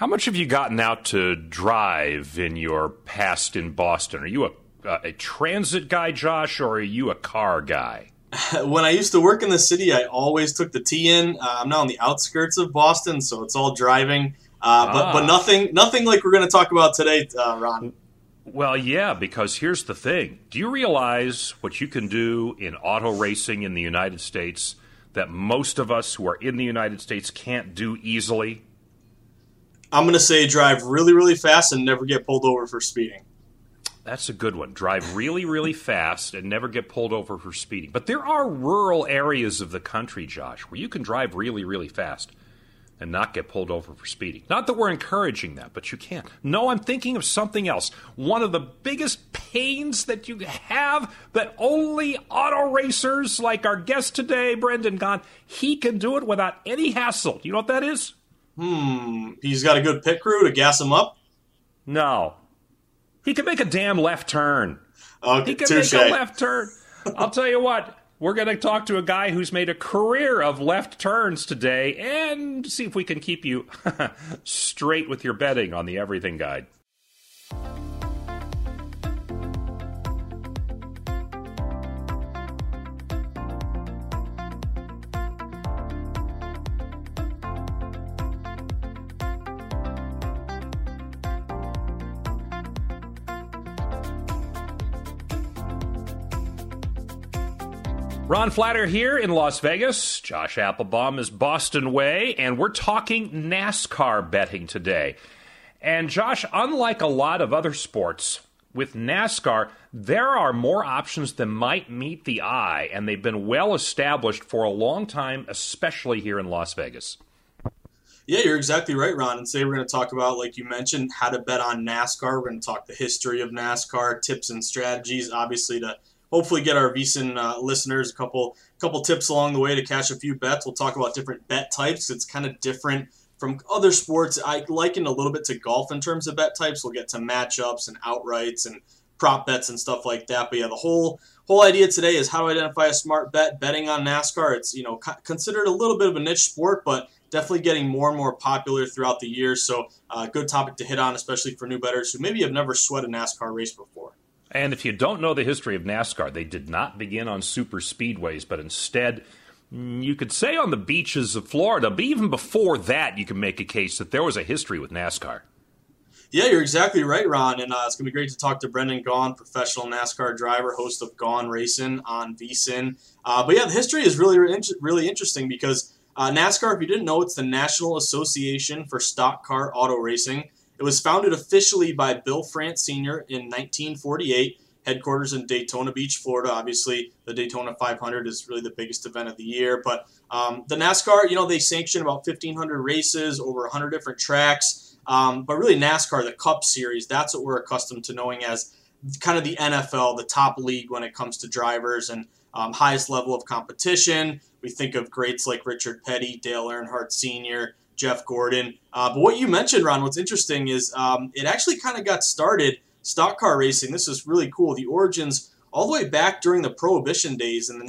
How much have you gotten out to drive in your past in Boston? Are you a transit guy, Josh, or are you a car guy? When I used to work in the city, I always took the T in. I'm now on the outskirts of Boston, so it's all driving. But nothing like we're going to talk about today, Ron. Well, yeah, because here's the thing. Do you realize what you can do in auto racing in the United States that most of us who are in the United States can't do easily? I'm going to say drive really, really fast and never get pulled over for speeding. That's a good one. Drive really, really fast and never get pulled over for speeding. But there are rural areas of the country, Josh, where you can drive really, really fast and not get pulled over for speeding. Not that we're encouraging that, but you can. No, I'm thinking of something else. One of the biggest pains that you have that only auto racers like our guest today, Brendan Gaughan, he can do it without any hassle. You know what that is? He's got a good pit crew to gas him up? No. He can make a damn left turn. Okay, he can touche. make a left turn. I'll tell you what. We're going to talk to a guy who's made a career of left turns today and see if we can keep you straight with your betting on the Everything Guide. Ron Flatter here in Las Vegas. Josh Applebaum is Boston way, and we're talking NASCAR betting today. And Josh, unlike a lot of other sports, with NASCAR, there are more options than might meet the eye, and they've been well established for a long time, especially here in Las Vegas. Yeah, you're exactly right, Ron. And today we're going to talk about, like you mentioned, how to bet on NASCAR. We're going to talk the history of NASCAR, tips and strategies, obviously to hopefully get our VSiN listeners a couple tips along the way to cash a few bets. We'll talk about different bet types. It's kind of different from other sports. I liken a little bit to golf in terms of bet types. We'll get to matchups and outrights and prop bets and stuff like that. But yeah, the whole idea today is how to identify a smart bet. Betting on NASCAR, it's considered a little bit of a niche sport, but definitely getting more and more popular throughout the years. So good topic to hit on, especially for new bettors who maybe have never sweat a NASCAR race before. And if you don't know the history of NASCAR, they did not begin on super speedways, but instead, you could say on the beaches of Florida. But even before that, you can make a case that there was a history with NASCAR. Yeah, you're exactly right, Ron. And it's going to be great to talk to Brendan Gaughan, professional NASCAR driver, host of Gaughan Racing on VSiN. But yeah, the history is really interesting because NASCAR, if you didn't know, it's the National Association for Stock Car Auto Racing. It was founded officially by Bill France Sr. in 1948, headquarters in Daytona Beach, Florida. Obviously, the Daytona 500 is really the biggest event of the year. But the NASCAR, they sanction about 1,500 races over 100 different tracks. But really NASCAR, the Cup Series, that's what we're accustomed to knowing as kind of the NFL, the top league when it comes to drivers and highest level of competition. We think of greats like Richard Petty, Dale Earnhardt Sr., Jeff Gordon. But what you mentioned, Ron, what's interesting is it actually kind of got started, stock car racing. This is really cool. The origins all the way back during the Prohibition days in the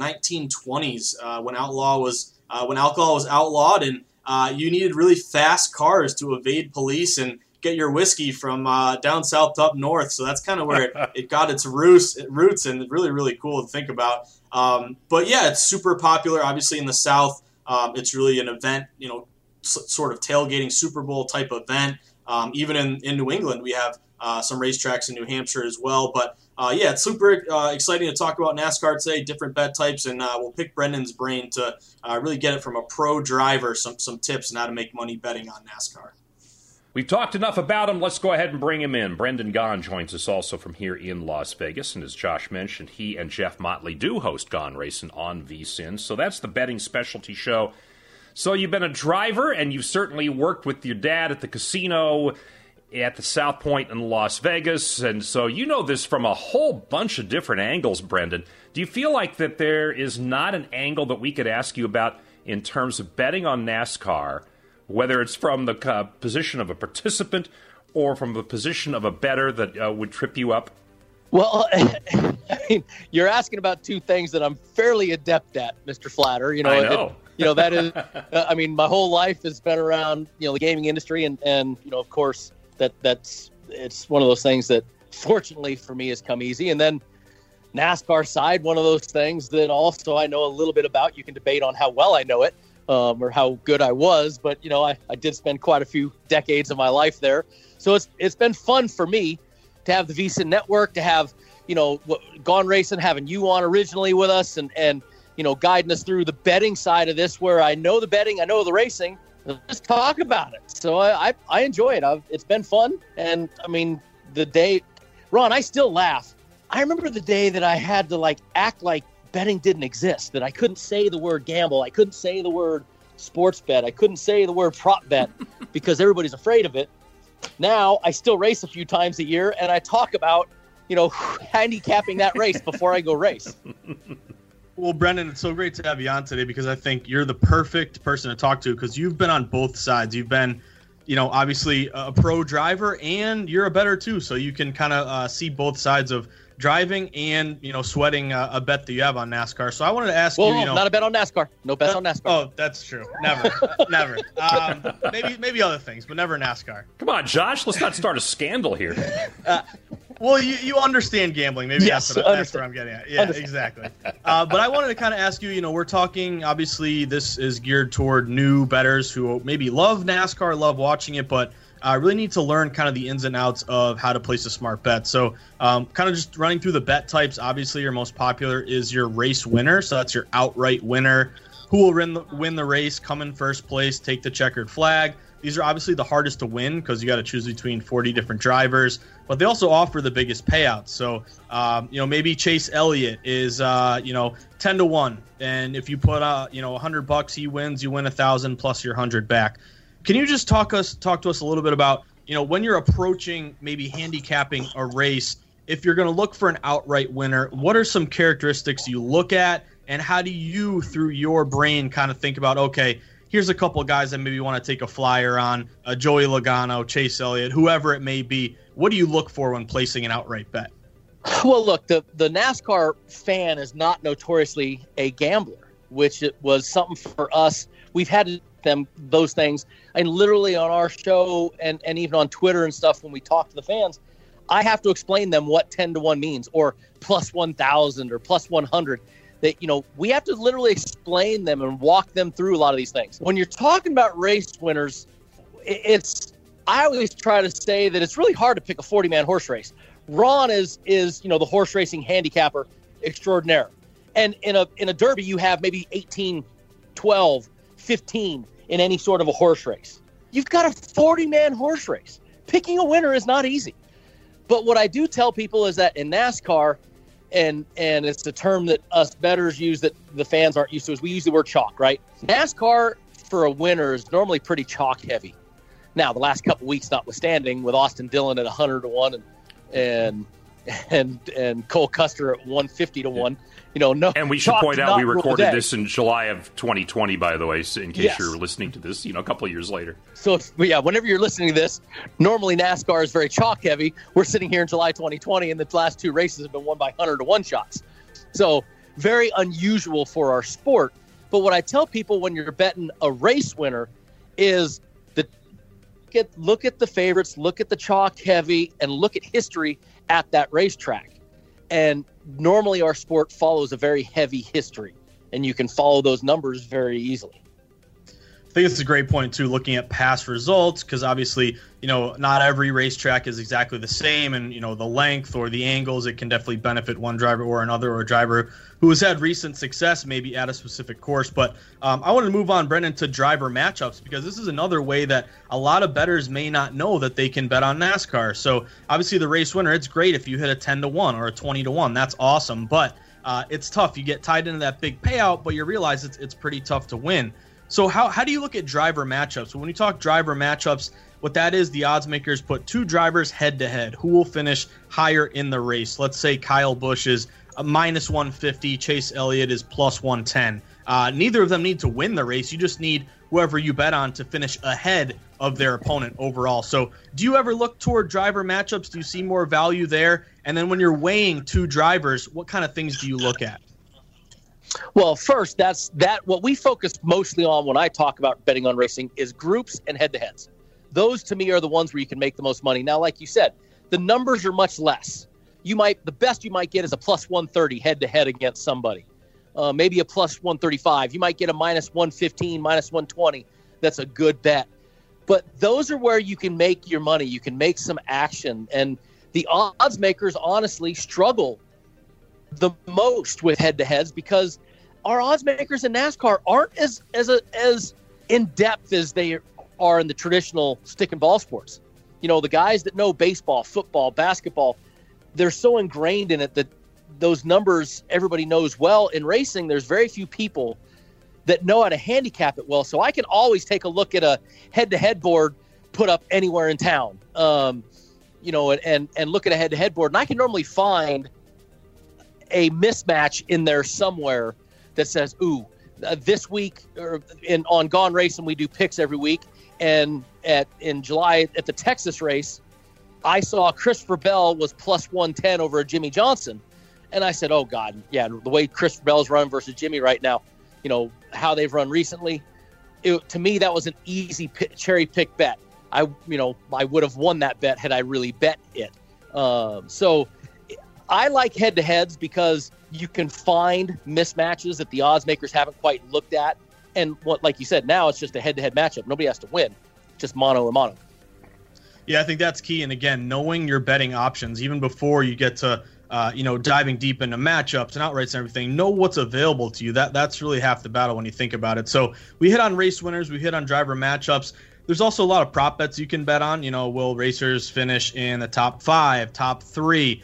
1920s when alcohol was outlawed and you needed really fast cars to evade police and get your whiskey from down south to up north. So that's kind of where it got its roots and really, really cool to think about. But yeah, it's super popular. Obviously in the South, it's really an event, sort of tailgating Super Bowl type event. Even in New England, we have some racetracks in New Hampshire as well. But yeah, it's super exciting to talk about NASCAR today, different bet types, and we'll pick Brendan's brain to really get it from a pro driver, some tips on how to make money betting on NASCAR. We've talked enough about him. Let's go ahead and bring him in. Brendan Gaughan joins us also from here in Las Vegas. And as Josh mentioned, he and Jeff Motley do host Gaughan Racing on VSiN. So that's the betting specialty show. So you've been a driver, and you've certainly worked with your dad at the casino at the South Point in Las Vegas. And so you know this from a whole bunch of different angles, Brendan. Do you feel like that there is not an angle that we could ask you about in terms of betting on NASCAR, whether it's from the position of a participant or from the position of a bettor that would trip you up? Well, I mean, you're asking about two things that I'm fairly adept at, Mr. Flatter. I know. that is, I mean, my whole life has been around, the gaming industry. And of course, it's one of those things that fortunately for me has come easy. And then NASCAR side, one of those things that also I know a little bit about. You can debate on how well I know it or how good I was. But, I did spend quite a few decades of my life there. So it's been fun for me to have the VSiN network, to have, Gone Racing, having you on originally with us and guiding us through the betting side of this, where I know the betting, I know the racing. Let's talk about it. So I enjoy it. It's been fun. And I mean, the day, Ron, I still laugh. I remember the day that I had to act like betting didn't exist, that I couldn't say the word gamble. I couldn't say the word sports bet. I couldn't say the word prop bet because everybody's afraid of it. Now I still race a few times a year, and I talk about, handicapping that race before I go race. Well, Brendan, it's so great to have you on today because I think you're the perfect person to talk to because you've been on both sides. You've been, obviously a pro driver and you're a bettor too. So you can kind of see both sides of driving and, sweating a bet that you have on NASCAR. So I wanted to ask you, not a bet on NASCAR. No bets on NASCAR. Oh, that's true. Never, never. Maybe other things, but never NASCAR. Come on, Josh. Let's not start a scandal here. Well, you understand gambling. Maybe yes, that's what I'm getting at. Yeah, exactly. But I wanted to kind of ask you, we're talking, obviously, this is geared toward new bettors who maybe love NASCAR, love watching it, but really need to learn kind of the ins and outs of how to place a smart bet. So kind of just running through the bet types, obviously your most popular is your race winner. So that's your outright winner. Who will win the race, come in first place, take the checkered flag. These are obviously the hardest to win because you got to choose between 40 different drivers, but they also offer the biggest payouts. So, maybe Chase Elliott is, 10-1. And if you put, $100, he wins, you win 1,000 plus your 100 back. Can you just talk to us a little bit about, when you're approaching maybe handicapping a race, if you're going to look for an outright winner, what are some characteristics you look at and how do you, through your brain, kind of think about, okay, here's a couple of guys that maybe want to take a flyer on, Joey Logano, Chase Elliott, whoever it may be. What do you look for when placing an outright bet? Well, look, the NASCAR fan is not notoriously a gambler, which it was something for us. We've had those things, and literally on our show and even on Twitter and stuff, when we talk to the fans, I have to explain them what 10-1 means, or plus 1,000 or plus 100. That, we have to literally explain them and walk them through a lot of these things. When you're talking about race winners, I always try to say that it's really hard to pick a 40-man horse race. Ron is the horse racing handicapper extraordinaire. And in a derby, you have maybe 18, 12, 15 in any sort of a horse race. You've got a 40-man horse race. Picking a winner is not easy. But what I do tell people is that in NASCAR, and it's the term that us bettors use that the fans aren't used to, is we use the word chalk, right? NASCAR for a winner is normally pretty chalk heavy. Now, the last couple weeks notwithstanding, with Austin Dillon at 100-1 and Cole Custer at 150-1, no. And we should point out we recorded this in July of 2020, by the way, in case you're listening to this, a couple of years later. So, whenever you're listening to this, normally NASCAR is very chalk heavy. We're sitting here in July 2020, and the last two races have been won by 100-1 shots. So, very unusual for our sport. But what I tell people when you're betting a race winner is look at the favorites, look at the chalk heavy, and look at history at that racetrack. And normally our sport follows a very heavy history, and you can follow those numbers very easily. I think it's a great point, too, looking at past results, because obviously, not every racetrack is exactly the same, and, the length or the angles, it can definitely benefit one driver or another, or a driver who has had recent success maybe at a specific course. But I want to move on, Brendan, to driver matchups, because this is another way that a lot of bettors may not know that they can bet on NASCAR. So obviously the race winner, it's great if you hit a 10-1 or a 20-1. That's awesome, but it's tough. You get tied into that big payout, but you realize it's pretty tough to win. So how do you look at driver matchups? When you talk driver matchups, what that is, the odds makers put two drivers head-to-head. Who will finish higher in the race? Let's say Kyle Busch is a minus 150, Chase Elliott is plus 110. Neither of them need to win the race. You just need whoever you bet on to finish ahead of their opponent overall. So do you ever look toward driver matchups? Do you see more value there? And then when you're weighing two drivers, what kind of things do you look at? Well, first, what we focus mostly on when I talk about betting on racing is groups and head-to-heads. Those, to me, are the ones where you can make the most money. Now, like you said, the numbers are much less. The best you might get is a plus 130 head-to-head against somebody. Maybe a plus 135. You might get a minus 115, minus 120. That's a good bet. But those are where you can make your money. You can make some action. And the odds makers honestly struggle the most with head-to-heads because our odds makers in NASCAR aren't as in-depth as they are in the traditional stick and ball sports. You know, the guys that know baseball, football, basketball, they're so ingrained in it that those numbers everybody knows well. In racing, there's very few people that know how to handicap it well. So I can always take a look at a head-to-head board put up anywhere in town, and look at a head-to-head board. And I can normally find a mismatch in there somewhere that says, this week on Gone Racing, we do picks every week. And in July at the Texas race, I saw Christopher Bell was plus 110 over Jimmy Johnson. And I said, oh, God, yeah, the way Christopher Bell's run versus Jimmy right now, how they've run recently, to me, that was an easy cherry pick bet. I would have won that bet had I really bet it. So I like head-to-heads because you can find mismatches that the odds makers haven't quite looked at. And like you said, now it's just a head-to-head matchup. Nobody has to win, just mono and mono. Yeah, I think that's key. And again, knowing your betting options, even before you get to, diving deep into matchups and outrights and everything, know what's available to you. That's really half the battle when you think about it. So we hit on race winners, we hit on driver matchups. There's also a lot of prop bets you can bet on. Will racers finish in the top 5, top 3?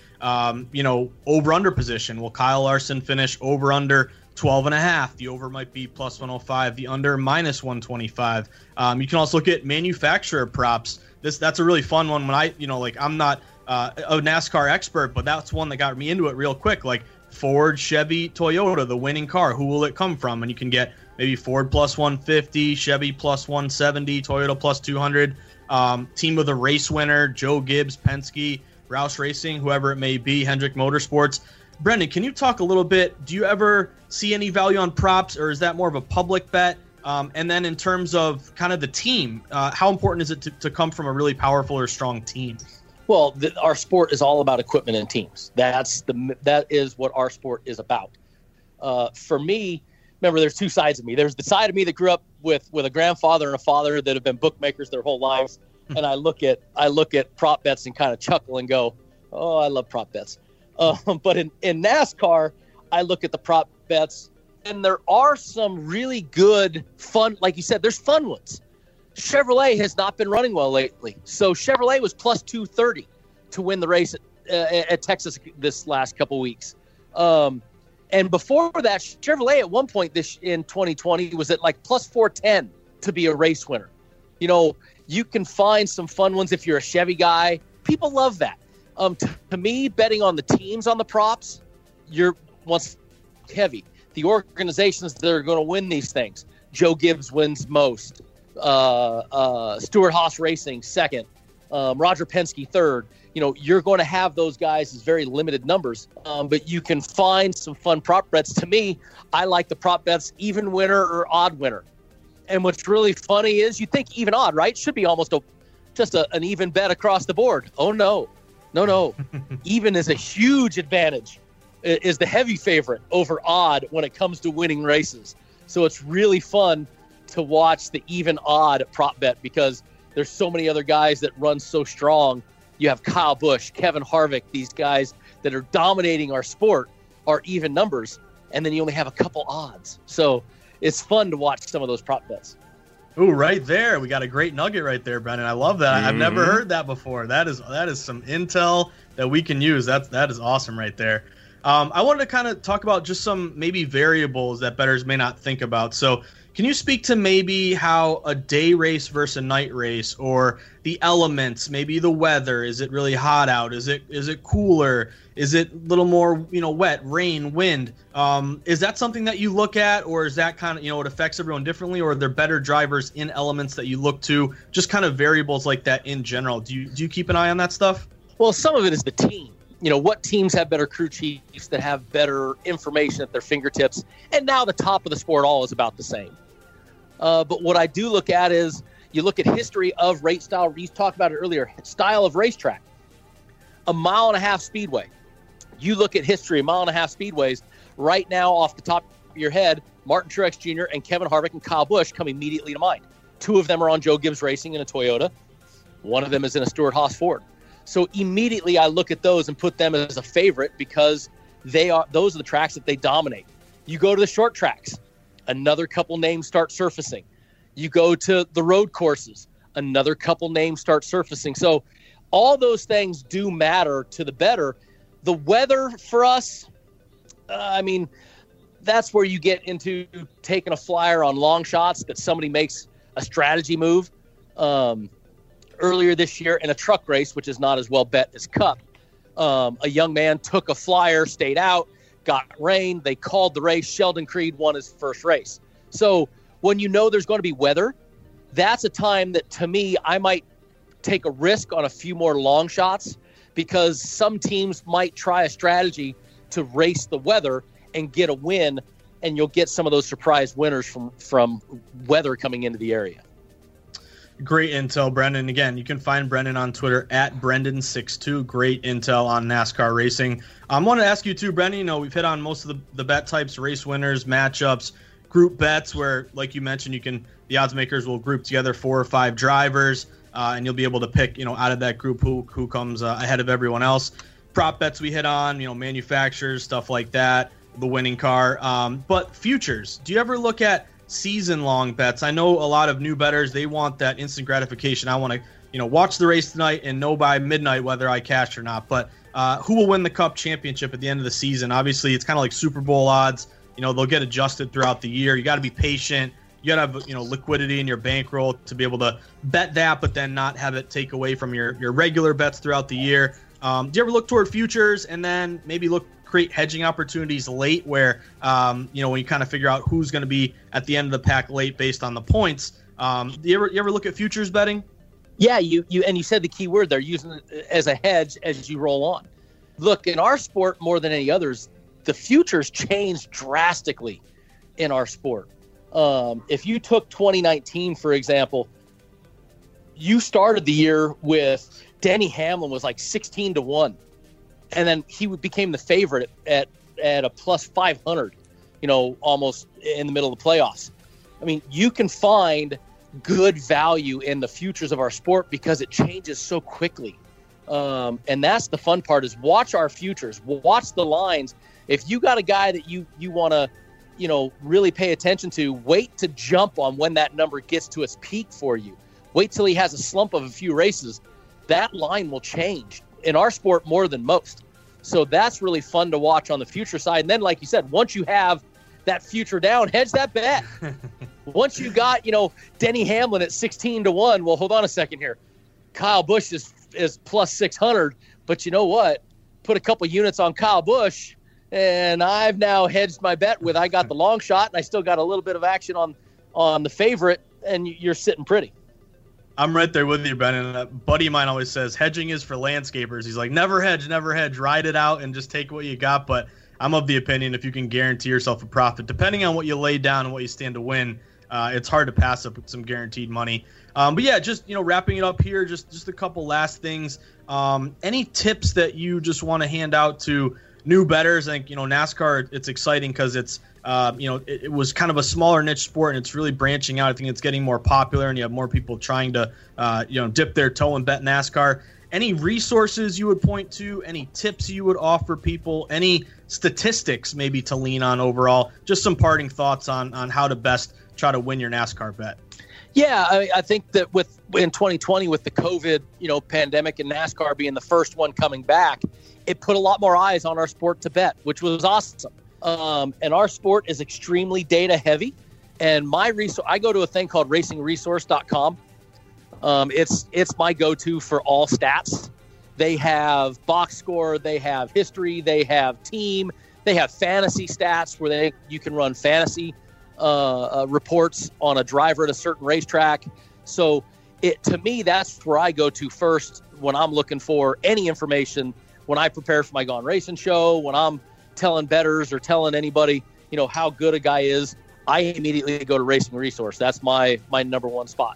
Over-under position. Will Kyle Larson finish over-under 12.5? The over might be plus 105. The under minus 125. You can also look at manufacturer props. That's a really fun one. When I'm not a NASCAR expert, but that's one that got me into it real quick. Like Ford, Chevy, Toyota, the winning car. Who will it come from? And you can get maybe Ford plus 150, Chevy plus 170, Toyota plus 200. Team of the race winner, Joe Gibbs, Penske, Roush Racing, whoever it may be, Hendrick Motorsports. Brendan, can you talk a little bit? Do you ever see any value on props, or is that more of a public bet? And then in terms of kind of the team, how important is it to come from a really powerful or strong team? Well, our sport is all about equipment and teams. That is what our sport is about. For me, remember, there's two sides of me. There's the side of me that grew up with a grandfather and a father that have been bookmakers their whole lives, and I look at prop bets and kind of chuckle and go, "Oh, I love prop bets." But in NASCAR, I look at the prop bets, and there are some really good, fun, like you said, there's fun ones. Chevrolet has not been running well lately. So Chevrolet was plus 230 to win the race at Texas this last couple weeks. And before that, Chevrolet at one point in 2020 was at like plus 410 to be a race winner. You can find some fun ones if you're a Chevy guy. People love that. To me, betting on the teams on the props, once heavy. The organizations that are going to win these things. Joe Gibbs wins most. Stewart-Haas Racing second. Roger Penske third. You're going to have those guys as very limited numbers, but you can find some fun prop bets. To me, I like the prop bets even winner or odd winner. And what's really funny is you think even odd, right? Should be almost an even bet across the board. Oh, no. Even is a huge advantage, is the heavy favorite over odd when it comes to winning races. So it's really fun to watch the even odd prop bet because there's so many other guys that run so strong. You have Kyle Busch, Kevin Harvick, these guys that are dominating our sport are even numbers, and then you only have a couple odds. So it's fun to watch some of those prop bets. Ooh, right there. We got a great nugget right there, Brendan. I love that. Mm-hmm. I've never heard that before. That is some intel that we can use. That is awesome right there. I wanted to kind of talk about just some maybe variables that bettors may not think about. So can you speak to maybe how a day race versus a night race, or the elements, maybe the weather? Is it really hot out? Is it cooler? Is it a little more, wet, rain, wind? Is that something that you look at, or is that kind of, it affects everyone differently, or are there better drivers in elements that you look to? Just kind of variables like that in general. Do you keep an eye on that stuff? Well, some of it is the team. what teams have better crew chiefs that have better information at their fingertips. And now the top of the sport all is about the same. But what I do look at is you look at history of race style. We talked about it earlier, style of racetrack. A 1.5 mile speedway. You look at history, 1.5 mile speedways. Right now, off the top of your head, Martin Truex Jr. and Kevin Harvick and Kyle Busch come immediately to mind. 2 of them are on Joe Gibbs Racing in a Toyota. 1 of them is in a Stewart-Haas Ford. So immediately I look at those and put them as a favorite because those are the tracks that they dominate. You go to the short tracks, another couple names start surfacing. You go to the road courses, another couple names start surfacing. So all those things do matter to the bettor. The weather for us, that's where you get into taking a flyer on long shots that somebody makes a strategy move. Earlier this year in a truck race, which is not as well bet as Cup, a young man took a flyer, stayed out, got rain. They called the race. Sheldon Creed won his first race. So when you know there's going to be weather, that's a time that, to me, I might take a risk on a few more long shots because some teams might try a strategy to race the weather and get a win, and you'll get some of those surprise winners from weather coming into the area. Great intel, Brendan. Again, you can find Brendan on Twitter at Brendan62. Great intel on NASCAR racing. I want to ask you too, Brendan, we've hit on most of the bet types, race winners, matchups, group bets where, like you mentioned, the odds makers will group together 4 or 5 drivers, and you'll be able to pick, out of that group who comes ahead of everyone else. Prop bets we hit on, manufacturers, stuff like that, the winning car. But futures, do you ever look at season-long bets? I know a lot of new bettors, they want that instant gratification. I want to, watch the race tonight and know by midnight whether I cashed or not. But who will win the Cup championship at the end of the season? Obviously, it's kind of like Super Bowl odds. They'll get adjusted throughout the year. You got to be patient. You got to have, liquidity in your bankroll to be able to bet that, but then not have it take away from your regular bets throughout the year. Do you ever look toward futures and then maybe create hedging opportunities late where, when you kind of figure out who's going to be at the end of the pack late based on the points? Do you ever look at futures betting? Yeah, you said the key word there, using it as a hedge as you roll on. Look, in our sport more than any others, the futures changed drastically in our sport. If you took 2019, for example, you started the year with Denny Hamlin was like 16-1. And then he became the favorite at a plus 500, almost in the middle of the playoffs. I mean, you can find good value in the futures of our sport because it changes so quickly. And that's the fun part is watch our futures, watch the lines. If you got a guy that you want to, really pay attention to, wait to jump on when that number gets to its peak for you. Wait till he has a slump of a few races. That line will change in our sport more than most. So that's really fun to watch on the future side. And then, like you said, once you have that future down, hedge that bet. Once you got, Denny Hamlin at 16-1, well, hold on a second here. Kyle Busch is plus 600, but you know what? Put a couple units on Kyle Busch, and I've now hedged my bet with I got the long shot, and I still got a little bit of action on the favorite, and you're sitting pretty. I'm right there with you, Brendan. A buddy of mine always says hedging is for landscapers. He's like, never hedge, ride it out and just take what you got. But I'm of the opinion if you can guarantee yourself a profit, depending on what you lay down and what you stand to win, it's hard to pass up with some guaranteed money. But yeah, just wrapping it up here, just a couple last things. Any tips that you just want to hand out to new bettors? I think NASCAR, it's exciting because it's it was kind of a smaller niche sport and it's really branching out. I think it's getting more popular and you have more people trying to dip their toe and bet NASCAR. Any resources you would point to? Any tips you would offer people? Any statistics maybe to lean on overall? Just some parting thoughts on how to best try to win your NASCAR bet. Yeah, I think that in 2020 with the COVID pandemic and NASCAR being the first one coming back, it put a lot more eyes on our sport to bet, which was awesome. And our sport is extremely data heavy. And I go to a thing called racingresource.com. It's my go-to for all stats. They have box score, they have history, they have team, they have fantasy stats where you can run fantasy reports on a driver at a certain racetrack. So to me, that's where I go to first when I'm looking for any information when I prepare for my Gone Racing show, when I'm telling bettors or telling anybody, how good a guy is, I immediately go to Racing Resource. That's my number one spot.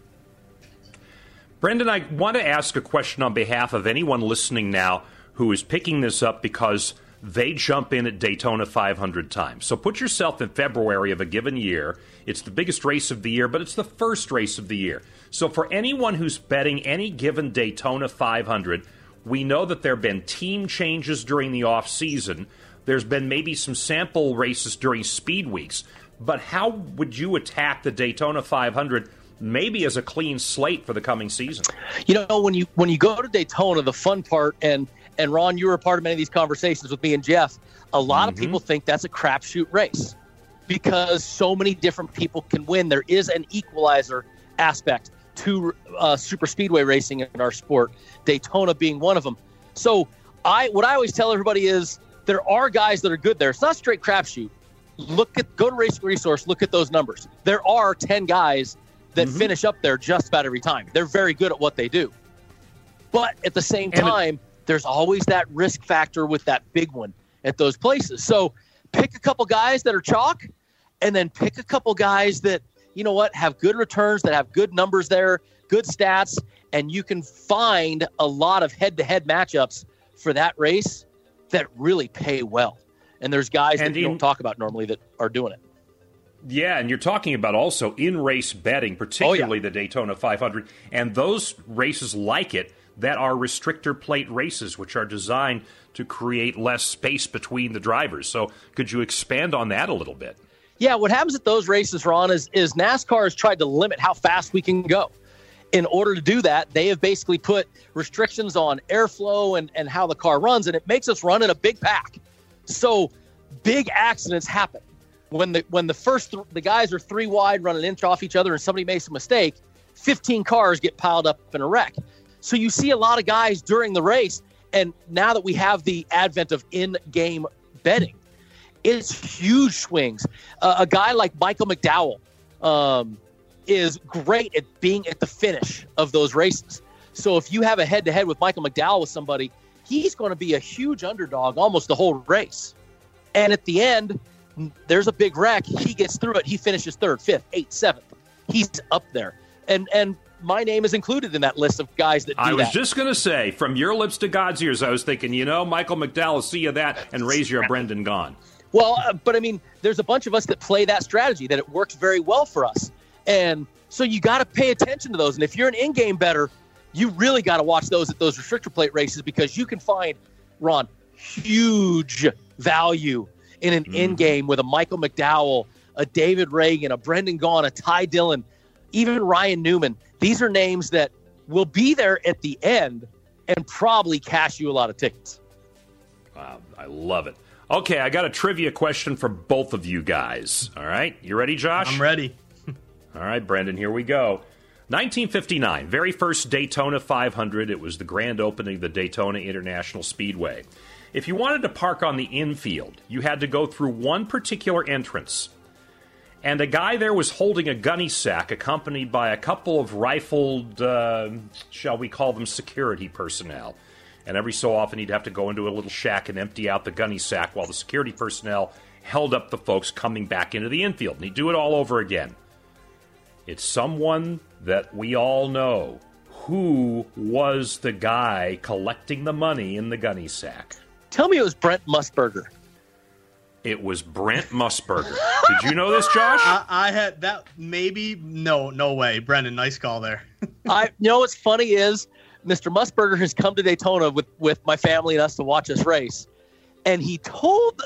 Brendan, I want to ask a question on behalf of anyone listening now who is picking this up because they jump in at Daytona 500 times. So put yourself in February of a given year. It's the biggest race of the year, but it's the first race of the year. So for anyone who's betting any given Daytona 500, we know that there have been team changes during the off season. There's been maybe some sample races during speed weeks. But how would you attack the Daytona 500 maybe as a clean slate for the coming season? When you go to Daytona, the fun part, and Ron, you were a part of many of these conversations with me and Jeff, a lot of people think that's a crapshoot race because so many different people can win. There is an equalizer aspect to super speedway racing in our sport, Daytona being one of them. So what I always tell everybody is there are guys that are good there. It's not straight crapshoot. Go to Racing Resource, look at those numbers. There are 10 guys that finish up there just about every time. They're very good at what they do. But at the same time, there's always that risk factor with that big one at those places. So pick a couple guys that are chalk, and then pick a couple guys that, have good returns, that have good numbers there, good stats, and you can find a lot of head-to-head matchups for that race that really pay well. And there's guys that you don't talk about normally that are doing it. Yeah, and you're talking about also in-race betting, particularly the Daytona 500, and those races like it that are restrictor plate races, which are designed to create less space between the drivers. So could you expand on that a little bit? Yeah, what happens at those races, Ron, is NASCAR has tried to limit how fast we can go. In order to do that, they have basically put restrictions on airflow and how the car runs, and it makes us run in a big pack. So big accidents happen. When the guys are 3 wide, run an inch off each other, and somebody makes a mistake, 15 cars get piled up in a wreck. So you see a lot of guys during the race, and now that we have the advent of in-game betting, it's huge swings. A guy like Michael McDowell is great at being at the finish of those races. So if you have a head-to-head with Michael McDowell with somebody, he's going to be a huge underdog almost the whole race. And at the end, there's a big wreck. He gets through it. He finishes 3rd, 5th, 8th, 7th. He's up there. And my name is included in that list of guys that do that. I was just going to say, from your lips to God's ears, I was thinking, Michael McDowell, see you that, and raise your Brendan Gaughan. Well, but I mean, there's a bunch of us that play that strategy, that it works very well for us. And so you got to pay attention to those. And if you're an in-game bettor, you really got to watch those at those restrictor plate races, because you can find, Ron, huge value in an in-game with a Michael McDowell, a David Reagan, a Brendan Gaughan, a Ty Dillon, even Ryan Newman. These are names that will be there at the end and probably cash you a lot of tickets. Wow, I love it. Okay, I got a trivia question for both of you guys. All right, you ready, Josh? I'm ready. All right, Brendan, here we go. 1959, very first Daytona 500. It was the grand opening of the Daytona International Speedway. If you wanted to park on the infield, you had to go through one particular entrance. And a guy there was holding a gunny sack accompanied by a couple of rifled, shall we call them security personnel. And every so often he'd have to go into a little shack and empty out the gunny sack while the security personnel held up the folks coming back into the infield. And he'd do it all over again. It's someone that we all know. Who was the guy collecting the money in the gunny sack? Tell me it was Brent Musburger. It was Brent Musburger. Did you know this, Josh? I had that. Maybe. No way. Brendan, nice call there. What's funny is Mr. Musburger has come to Daytona with my family and us to watch us race. And he told,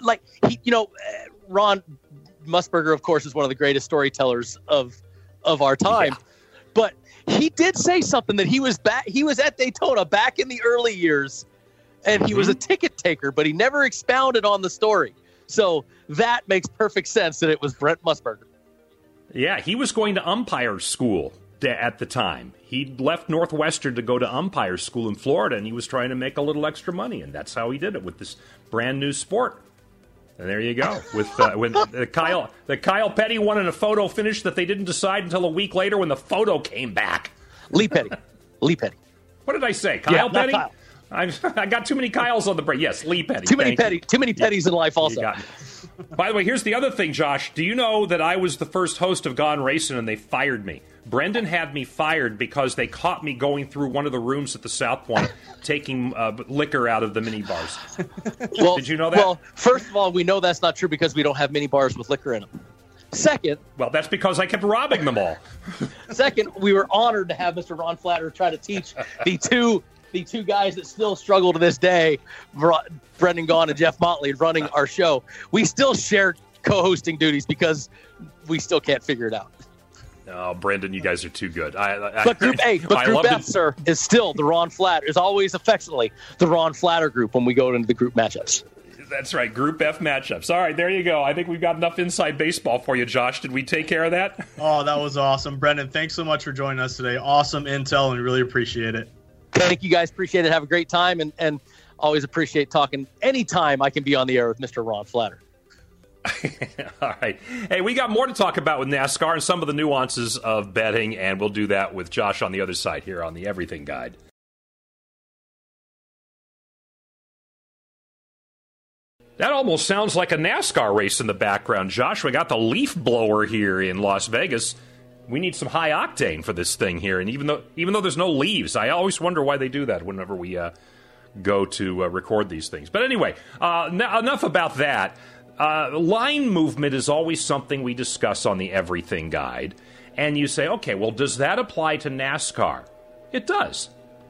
Ron Musburger, of course, is one of the greatest storytellers of our time. Yeah. But he did say something that he was at Daytona back in the early years, and he was a ticket taker, but he never expounded on the story. So that makes perfect sense that it was Brent Musburger. Yeah, he was going to umpire school at the time. He'd left Northwestern to go to umpire school in Florida, and he was trying to make a little extra money, and that's how he did it with this brand new sport. And there you go. With when Kyle Petty won in a photo finish that they didn't decide until a week later when the photo came back. Lee Petty. What did I say? Kyle Petty? Kyle. I got too many Kyles on the brain. Yes, Lee Petty. Too many Petties in life also. By the way, here's the other thing, Josh. Do you know that I was the first host of Gone Racing and they fired me? Brendan had me fired because they caught me going through one of the rooms at the South Point taking liquor out of the mini bars. Well, did you know that? Well, first of all, we know that's not true because we don't have mini bars with liquor in them. Second, well, that's because I kept robbing them all. Second, we were honored to have Mr. Ron Flatter try to teach the two guys that still struggle to this day, Brendan Gaughan and Jeff Motley, running our show. We still share co-hosting duties because we still can't figure it out. Oh, Brendan, you guys are too good. But Group F, sir, is still the Ron Flatter, is always affectionately the Ron Flatter group when we go into the group matchups. That's right, Group F matchups. All right, there you go. I think we've got enough inside baseball for you, Josh. Did we take care of that? Oh, that was awesome. Brendan, thanks so much for joining us today. Awesome intel, and we really appreciate it. Thank you, guys. Appreciate it. Have a great time, and always appreciate talking anytime I can be on the air with Mr. Ron Flatter. All right. Hey, we got more to talk about with NASCAR and some of the nuances of betting, and we'll do that with Josh on the other side here on the Everything Guide. That almost sounds like a NASCAR race in the background, Josh. We got the leaf blower here in Las Vegas. We need some high octane for this thing here, and even though there's no leaves, I always wonder why they do that whenever we go to record these things. But anyway, enough about that. Line movement is always something we discuss on the Everything Guide, and you say, okay, well, does that apply to NASCAR? It does.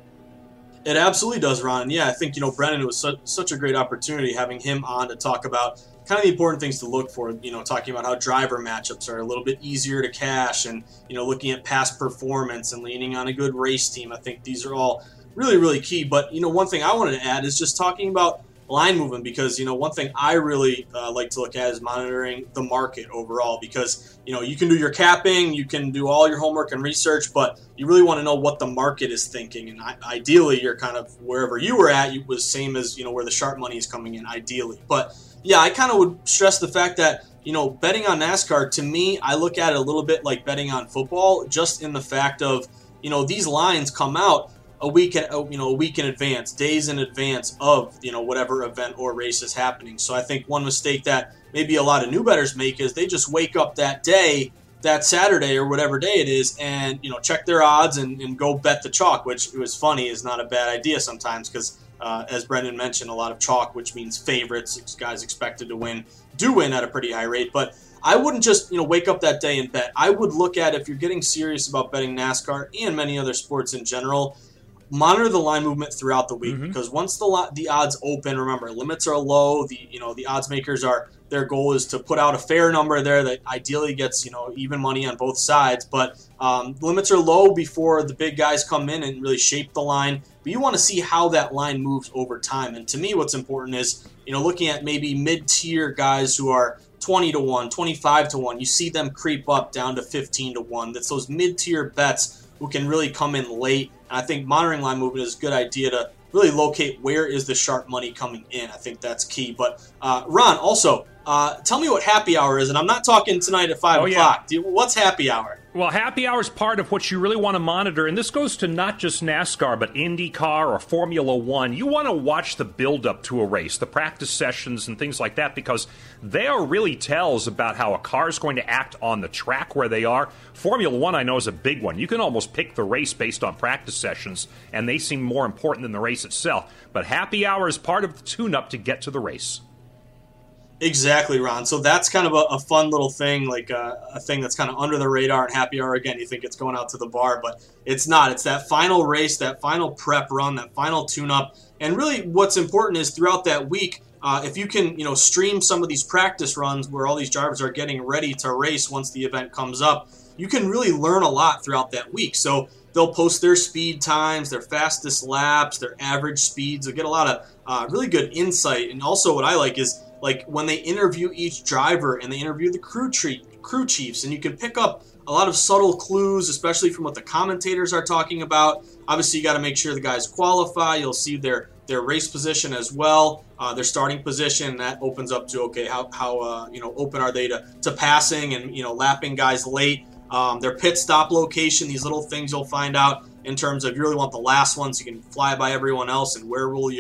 It absolutely does, Ron. And yeah, I think, Brendan, it was such a great opportunity having him on to talk about kind of the important things to look for, talking about how driver matchups are a little bit easier to cash and, looking at past performance and leaning on a good race team. I think these are all really, really key. But, one thing I wanted to add is just talking about line movement, because one thing I really like to look at is monitoring the market overall, because you can do your capping, you can do all your homework and research, but you really want to know what the market is thinking, and ideally you're kind of wherever you were at, you was same as where the sharp money is coming in, ideally. But yeah, I kind of would stress the fact that betting on NASCAR, to me, I look at it a little bit like betting on football, just in the fact of these lines come out a week in advance, days in advance of whatever event or race is happening. So I think one mistake that maybe a lot of new bettors make is they just wake up that day, that Saturday or whatever day it is, and check their odds and go bet the chalk, which, it was funny, is not a bad idea sometimes, because as Brendan mentioned, a lot of chalk, which means favorites, guys expected to win, do win at a pretty high rate. But I wouldn't just wake up that day and bet. I would look at, if you're getting serious about betting NASCAR and many other sports in general, monitor the line movement throughout the week, because once the odds open, remember, limits are low. The odds makers their goal is to put out a fair number there that ideally gets even money on both sides. But limits are low before the big guys come in and really shape the line. But you want to see how that line moves over time. And to me, what's important is looking at maybe mid-tier guys who are 20-1, 25-1. You see them creep up down to 15-1. That's those mid-tier bets who can really come in late. And I think monitoring line movement is a good idea to really locate where is the sharp money coming in. I think that's key. But Ron, also, tell me what happy hour is. And I'm not talking tonight at 5 o'clock. Yeah. What's happy hour? Well, happy hour is part of what you really want to monitor, and this goes to not just NASCAR, but IndyCar or Formula One. You want to watch the build-up to a race, the practice sessions and things like that, because they are really tells about how a car is going to act on the track where they are. Formula One, I know, is a big one. You can almost pick the race based on practice sessions, and they seem more important than the race itself. But happy hour is part of the tune-up to get to the race. Exactly, Ron. So that's kind of a fun little thing, like a thing that's kind of under the radar. And happy hour, again, you think it's going out to the bar, but it's not. It's that final race, that final prep run, that final tune-up. And really what's important is throughout that week, if you can stream some of these practice runs where all these drivers are getting ready to race once the event comes up, you can really learn a lot throughout that week. So they'll post their speed times, their fastest laps, their average speeds. They'll get a lot of really good insight. And also what I like is, like, when they interview each driver and they interview the crew chiefs, and you can pick up a lot of subtle clues, especially from what the commentators are talking about. Obviously, you got to make sure the guys qualify. You'll see their race position as well, their starting position. That opens up to, okay, how open are they to passing and lapping guys late. Their pit stop location, these little things you'll find out. in terms of you really want the last one so you can fly by everyone else, and where will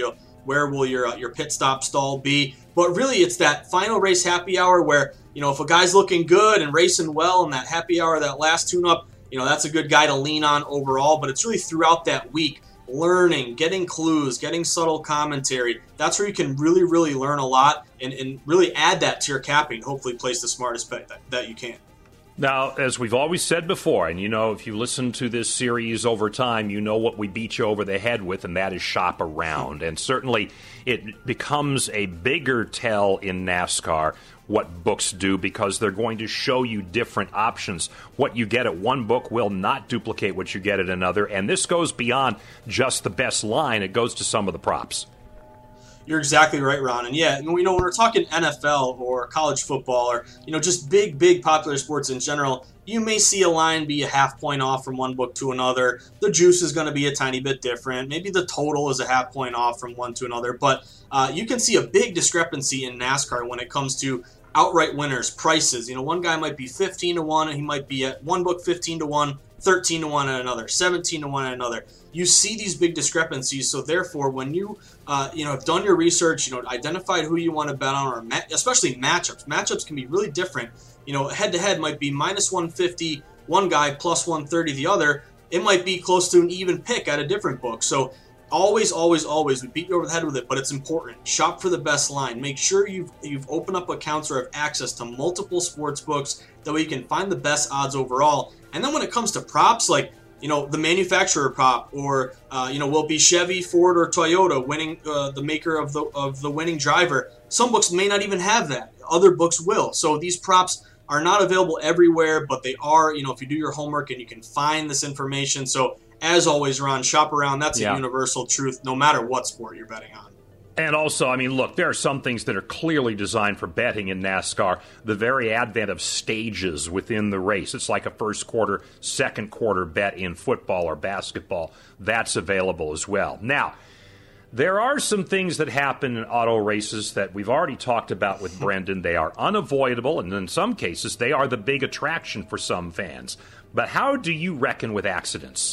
your pit stop stall be. But really, it's that final race happy hour where, if a guy's looking good and racing well in that happy hour, that last tune-up, that's a good guy to lean on overall. But it's really throughout that week, learning, getting clues, getting subtle commentary. That's where you can really, really learn a lot and really add that to your capping, hopefully place the smartest bet that you can. Now, as we've always said before, and if you listen to this series over time, you know what we beat you over the head with, and that is shop around. And certainly it becomes a bigger tell in NASCAR what books do, because they're going to show you different options. What you get at one book will not duplicate what you get at another, and this goes beyond just the best line. It goes to some of the props. You're exactly right, Ron. And yeah, when we're talking NFL or college football or, just big popular sports in general, you may see a line be a half point off from one book to another. The juice is going to be a tiny bit different. Maybe the total is a half point off from one to another. But you can see a big discrepancy in NASCAR when it comes to outright winners, prices. One guy might be 15-1, and he might be at one book 15-1, 13-1 at another, 17-1 at another. You see these big discrepancies, so therefore, when you have done your research, identified who you want to bet on, or especially matchups. Matchups can be really different. Head-to-head might be minus 150 one guy, plus 130 the other. It might be close to an even pick at a different book. So always, we beat you over the head with it, but it's important. Shop for the best line. Make sure you've opened up accounts or have access to multiple sports books. That way you can find the best odds overall. And then when it comes to props, like the manufacturer prop, or will it be Chevy, Ford, or Toyota winning the maker of the winning driver? Some books may not even have that. Other books will. So these props are not available everywhere, but they are. If you do your homework and you can find this information. So as always, Ron, shop around. That's a universal truth, no matter what sport you're betting on. And also, look, there are some things that are clearly designed for betting in NASCAR. The very advent of stages within the race. It's like a first quarter, second quarter bet in football or basketball. That's available as well. Now, there are some things that happen in auto races that we've already talked about with Brendan. They are unavoidable, and in some cases, they are the big attraction for some fans. But how do you reckon with accidents?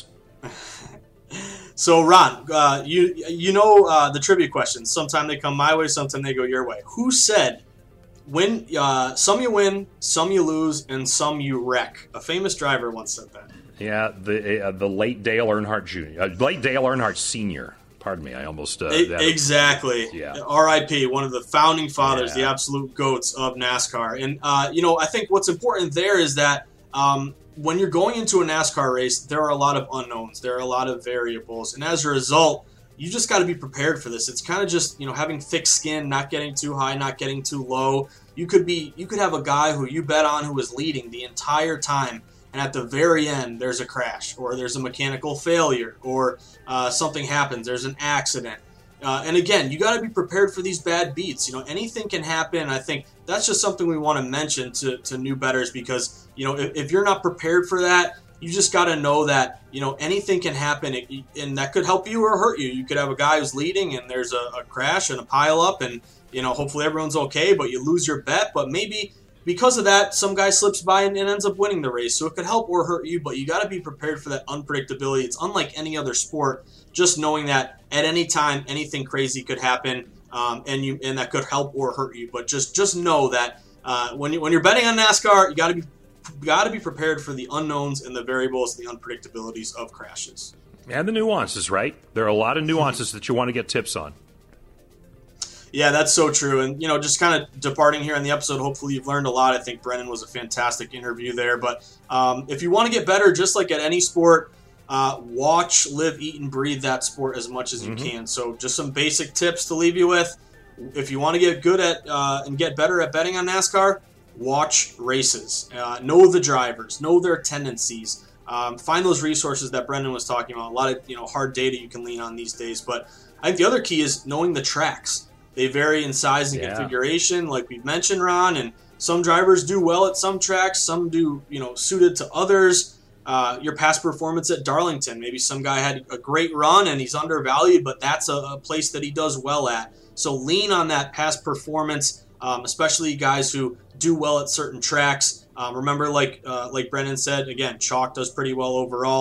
So, Ron, the trivia questions. Sometimes they come my way, sometimes they go your way. Who said, some you win, some you lose, and some you wreck? A famous driver once said that. Yeah, the late Dale Earnhardt Jr., late Dale Earnhardt Sr., pardon me, I almost... exactly. Yeah. R.I.P., one of the founding fathers, the absolute GOATs of NASCAR. And, I think what's important there is that when you're going into a NASCAR race, there are a lot of unknowns. There are a lot of variables. And as a result, you just got to be prepared for this. It's kind of just, having thick skin, not getting too high, not getting too low. You could have a guy who you bet on who was leading the entire time, and at the very end, there's a crash, or there's a mechanical failure, or something happens, there's an accident. And again, you got to be prepared for these bad beats. Anything can happen. I think that's just something we want to mention to new bettors, because, if you're not prepared for that, you just got to know that, anything can happen, and that could help you or hurt you. You could have a guy who's leading and there's a crash and a pile up, and, hopefully everyone's okay, but you lose your bet. But maybe because of that, some guy slips by and ends up winning the race. So it could help or hurt you, but you got to be prepared for that unpredictability. It's unlike any other sport, just knowing that at any time, anything crazy could happen, and that could help or hurt you. But just know that when you're betting on NASCAR, you got to be prepared for the unknowns and the variables and the unpredictabilities of crashes. And the nuances, right? There are a lot of nuances that you want to get tips on. Yeah, that's so true. And, just kind of departing here on the episode, hopefully you've learned a lot. I think Brendan was a fantastic interview there. But if you want to get better, just like at any sport, watch, live, eat, and breathe that sport as much as you can. So just some basic tips to leave you with. If you want to get good at and get better at betting on NASCAR, watch races. Know the drivers. Know their tendencies. Find those resources that Brendan was talking about. A lot of hard data you can lean on these days. But I think the other key is knowing the tracks. They vary in size and configuration, like we've mentioned, Ron. And some drivers do well at some tracks. Some do, suited to others. Your past performance at Darlington. Maybe some guy had a great run and he's undervalued, but that's a place that he does well at. So lean on that past performance, especially guys who do well at certain tracks. Remember, like Brendan said, again, chalk does pretty well overall.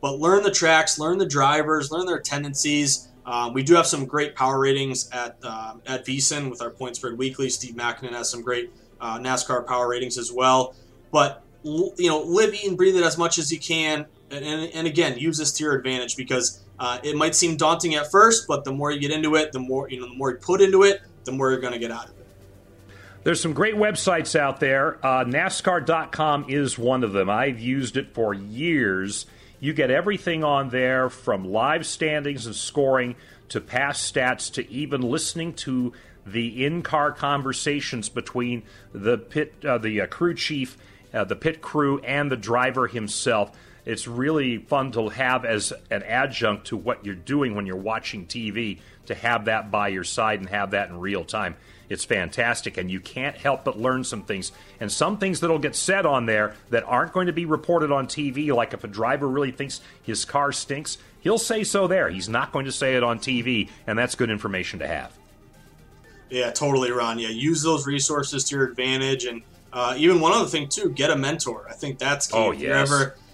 but learn the tracks, learn the drivers, learn their tendencies. We do have some great power ratings at VSiN with our Point Spread Weekly. Steve Mackinnon has some great NASCAR power ratings as well. But live, eat, and breathe it as much as you can, and again, use this to your advantage, because it might seem daunting at first, but the more you get into it, the more you put into it, the more you're going to get out of it. There's some great websites out there. NASCAR.com is one of them. I've used it for years. You get everything on there, from live standings and scoring to past stats to even listening to the in-car conversations between the crew chief, the pit crew, and the driver himself. It's really fun to have as an adjunct to what you're doing when you're watching TV, to have that by your side and have that in real time. It's fantastic, and you can't help but learn some things. And some things that'll get said on there that aren't going to be reported on TV, like if a driver really thinks his car stinks, he'll say so there. He's not going to say it on TV, and that's good information to have. Yeah, totally, Ron. Yeah, use those resources to your advantage. And even one other thing, too, get a mentor. I think that's key. Oh, yes.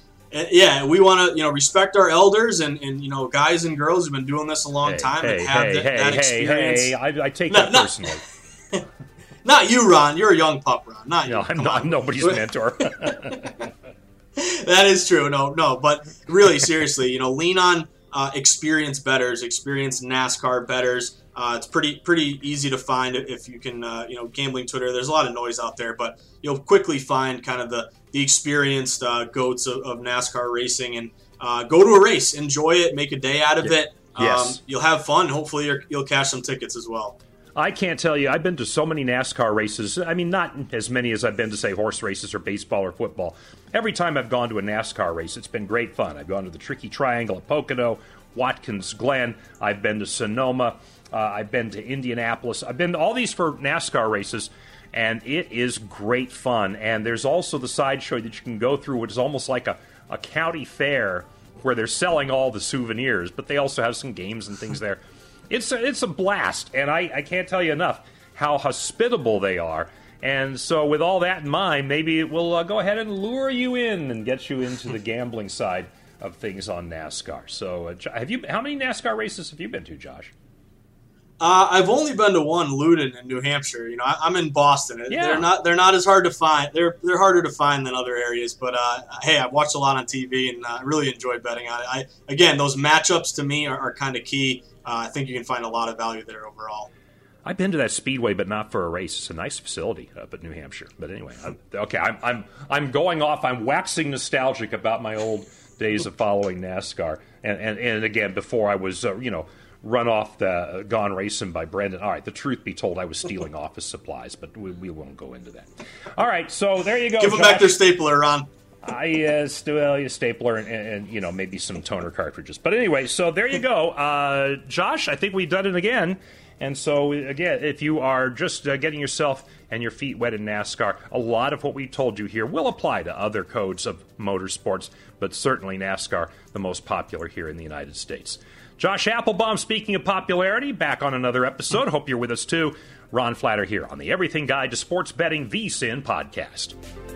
We want to, respect our elders and guys and girls who've been doing this a long time and have that experience. I take that personally. Not you, Ron. You're a young pup, Ron. Not you. No, I'm nobody's mentor. That is true. No. But really, seriously, lean on experienced bettors, experienced NASCAR bettors. It's pretty easy to find if you can, gambling Twitter. There's a lot of noise out there, but you'll quickly find kind of the experienced goats of NASCAR racing, and go to a race, enjoy it, make a day out of it. Yes. You'll have fun. Hopefully you'll cash some tickets as well. I can't tell you, I've been to so many NASCAR races. I mean, not as many as I've been to, say, horse races or baseball or football. Every time I've gone to a NASCAR race, it's been great fun. I've gone to the Tricky Triangle at Pocono, Watkins Glen. I've been to Sonoma. I've been to Indianapolis. I've been to all these for NASCAR races, and it is great fun. And there's also the sideshow that you can go through, which is almost like a county fair where they're selling all the souvenirs, but they also have some games and things there. It's a blast, and I can't tell you enough how hospitable they are. And so with all that in mind, maybe it will go ahead and lure you in and get you into the gambling side of things on NASCAR. So how many NASCAR races have you been to, Josh? I've only been to one, Loudon in New Hampshire. I'm in Boston. Yeah. They're not as hard to find. They're harder to find than other areas. But hey, I've watched a lot on TV and I really enjoyed betting on it. Again, those matchups to me are kind of key. I think you can find a lot of value there overall. I've been to that speedway, but not for a race. It's a nice facility up at New Hampshire. But anyway, I'm going off. I'm waxing nostalgic about my old days of following NASCAR. And again, before I was run off the Gone Racing by Brendan. All right, the truth be told, I was stealing office supplies, but we won't go into that. All right, so there you go. Give them back their stapler, Ron. Stapler and maybe some toner cartridges. But anyway, so there you go. Josh, I think we've done it again. And so, again, if you are just getting yourself and your feet wet in NASCAR, a lot of what we told you here will apply to other codes of motorsports, but certainly NASCAR, the most popular here in the United States. Josh Applebaum, speaking of popularity, back on another episode. Hope you're with us, too. Ron Flatter here on the Everything Guide to Sports Betting VSiN podcast.